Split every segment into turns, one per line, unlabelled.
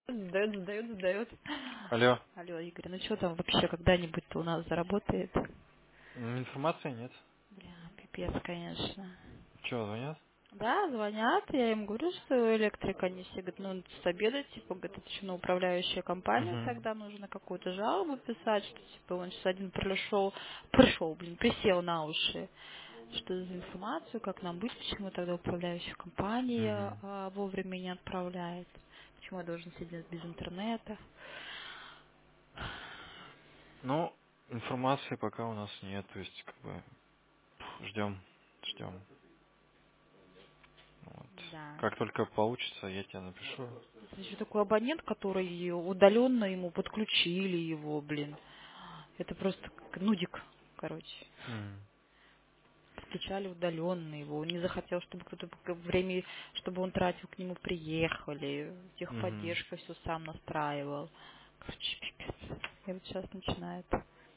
Задает.
Алло.
Алло, Игорь, ну что там вообще когда-нибудь-то у нас заработает?
Информации нет.
Бля, пипец, конечно.
Че, звонят?
Да, звонят, я им говорю, что электрик, они все говорят, ну, с обеда, типа, говорят, это еще на управляющая компания,
Угу.
тогда нужно какую-то жалобу писать, что, типа, он сейчас один присел на уши, что за информацию, как нам быть, почему тогда управляющая компания
Угу.
вовремя не отправляет, почему я должен сидеть без интернета.
Ну, информации пока у нас нет, то есть, как бы, ждем, ждем. Вот.
Да.
Как только получится, я тебе напишу.
Это еще такой абонент, который удаленно ему подключили его, блин. Это просто как нудик, короче.
М.
Подключали удаленно его. Он не захотел, чтобы кто-то время, чтобы он тратил, к нему приехали.
Мгм.
Техподдержка все сам настраивал. Короче, пипец. И вот сейчас начинает.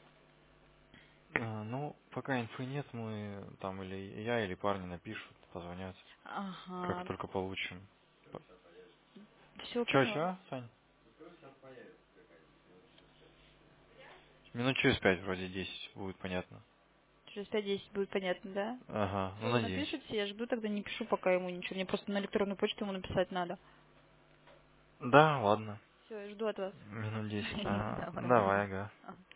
Ну, пока инфы нет, мы там или я, или парни напишут, позвонят, как
Ага.
только получим.
Все поняла.
Чё, Сань? Минут через 5, вроде 10, будет понятно.
Через 5-10 будет понятно, да?
Ага, ну
Все, вы
надеюсь.
напишите, я жду, тогда не пишу пока ему ничего. Мне просто на электронную почту ему написать надо.
Да, ладно.
Все, я жду от вас.
Минут 10. Ага.
Давай,
Давай,
давай.
ага.